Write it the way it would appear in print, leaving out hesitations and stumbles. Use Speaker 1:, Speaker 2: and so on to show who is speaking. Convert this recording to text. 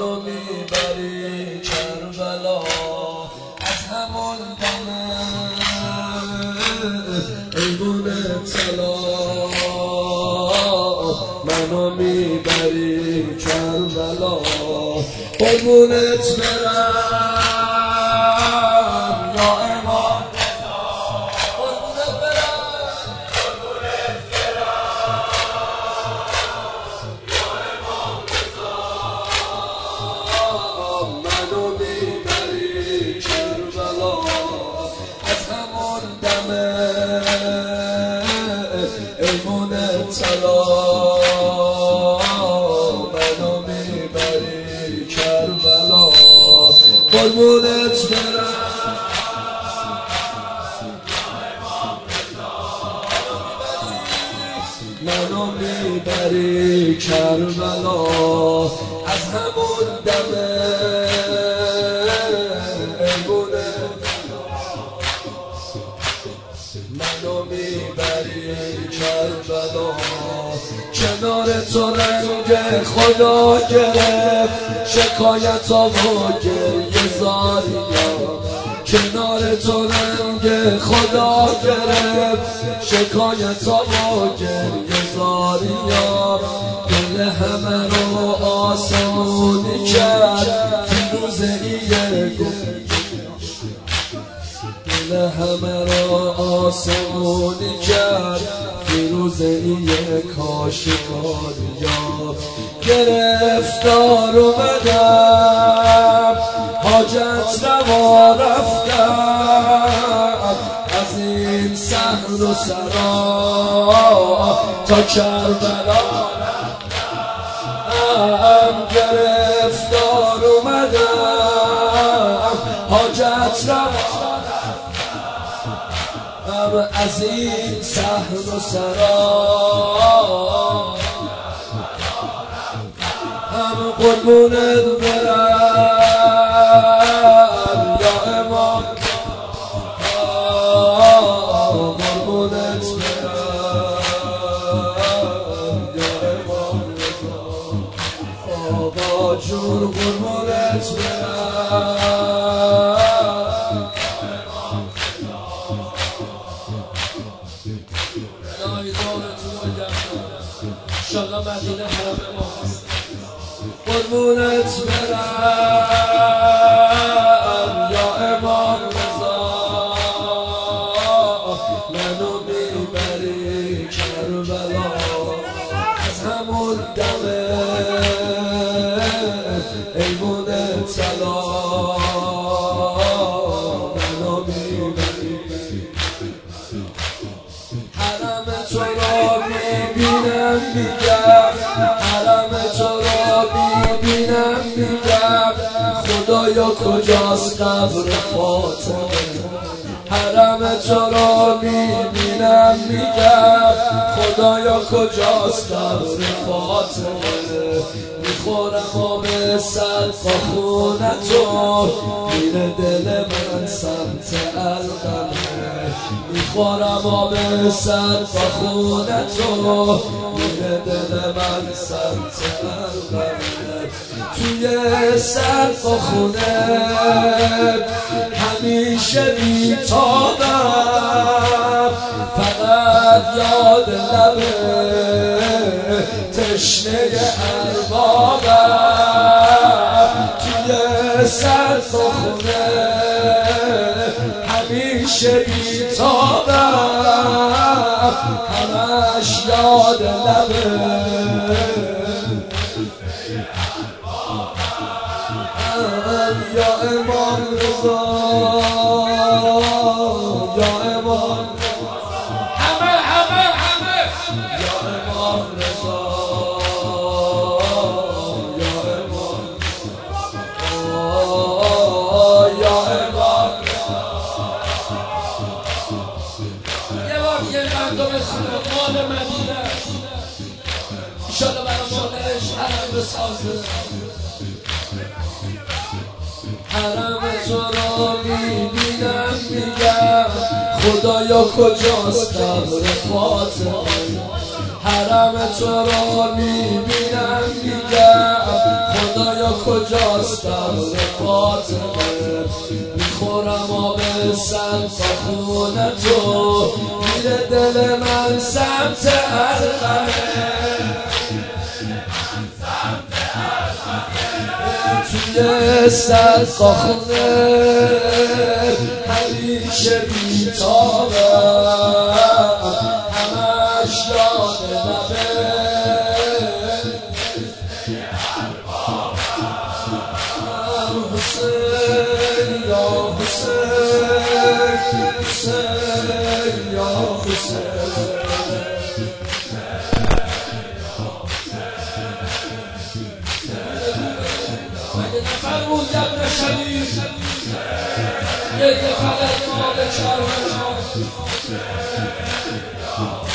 Speaker 1: منو میبری کربلا از همون دم ایوون طلا منو میبری کربلا قربونت برم یا امام قربونت برم منو میبری کربلا از همون دم ایوون طلا منو میبری کربلا قربونت برم منو میبری کربلا از همون دم ایوون منو میبری کربلا کنار تو رنگ خدا گرفت شکایت و گریه زاریا کنار تو رنگ خدا گرفت شکایت و گریه زاریا دل همه رو آسمونی کرد فیروزه‌ای دل همه را آسمونی کرد فیروزه‌ای کاشکاریا گرفتار اومدم حاجت روا رفتم از این صحن و سرا تا کربلا گرفتار اومدم حاجت روا از این صحن و سرا هم قربونت برم یا امام قربونت برم یا امام آقا جون قربونت برم انشالله مدینه حرم ماست قربونت برم یا امام رضا منو میبری کربلا از همون دم ایوون طلا منو میبری حرم تو را میبینم میگم حرم تو را میبینم میگم خدایا کجاست قبر فاطمه حرم تو را میبینم میگم خدایا کجاست قبر فاطمه میخورم آب سلق خونتو میره دل من سمت القمه میخورم آب سلق خونتو میره دل من سمت القمه توی سلق خونه همیشه بیتابم فقط یاد لبه تشنه اربابم توی سلق خونه همیشه بیتابم همش یاد لبه یا امام رضا یا امام همه یا امام رضا یا امام یا امام یه بار یه مردم مال مدینه انشالله برای مالش حرم بسازه حرم تو را میبینم میگم خدایا کجاست قبر فاطمه حرم تو را میبینم میگم خدایا کجاست در فاطمه میخورم آب سر تا خونه تو میره دل من سمت ارقمه توی سرخاخونه همیشه بیتابه همش یاد لبه حسین یا حسین حسین یا حسین فرمود ابن شریف یک فقط ما به چرمشان